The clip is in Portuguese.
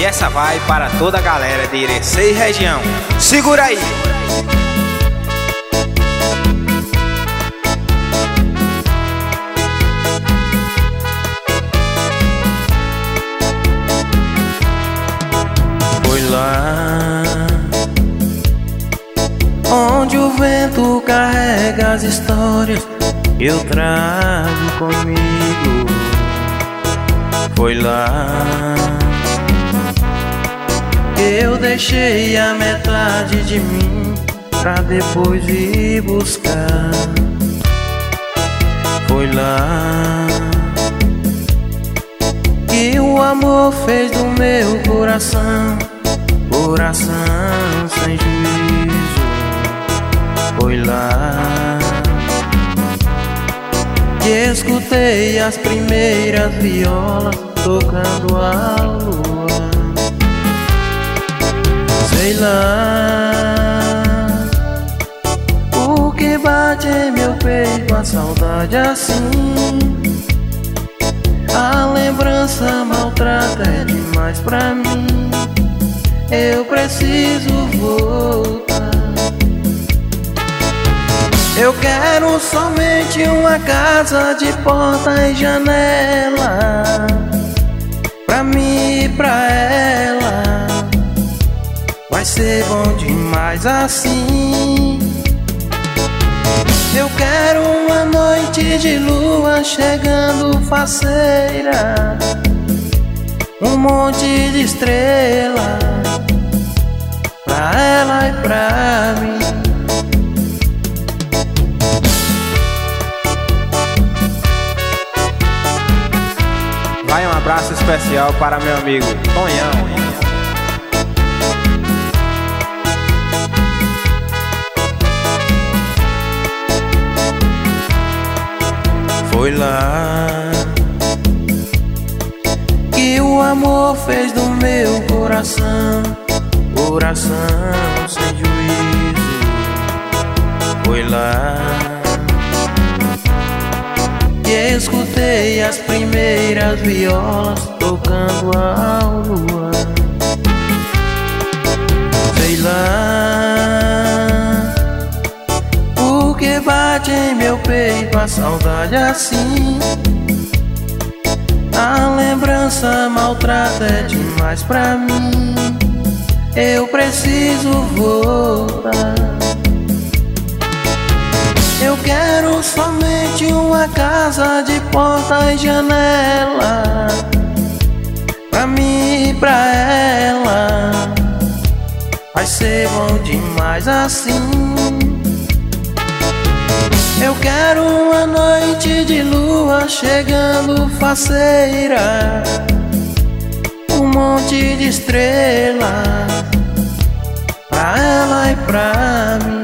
E essa vai para toda a galera de Irecê e região. Segura aí! Foi lá onde o vento carrega as histórias que eu trago comigo. Foi lá que eu deixei a metade de mim pra depois ir buscar. Foi lá que o amor fez do meu coração sem juízo. Foi lá que escutei as primeiras violas tocando a lua. Sei lá o que bate em meu peito, a saudade assim. A lembrança maltrata é demais pra mim. Eu preciso voltar. Eu quero somente uma casa de porta e janela, pra mim e pra ela. Vai ser bom demais assim. Eu quero uma noite de lua chegando faceira, um monte de estrela pra ela e pra mim. Vai um abraço especial para meu amigo Tonhão. Foi lá que o amor fez do meu coração sem juízo. Foi lá que escutei as primeiras violas tocando a lua. Sei lá o que bate em meu peito, a saudade assim. A lembrança maltrata é demais pra mim. Eu preciso voltar. Eu quero somente uma casa de porta e janela, pra mim e pra ela. Vai ser bom demais assim. Eu quero uma noite de lua chegando faceira, um monte de estrela pra ela e pra mim.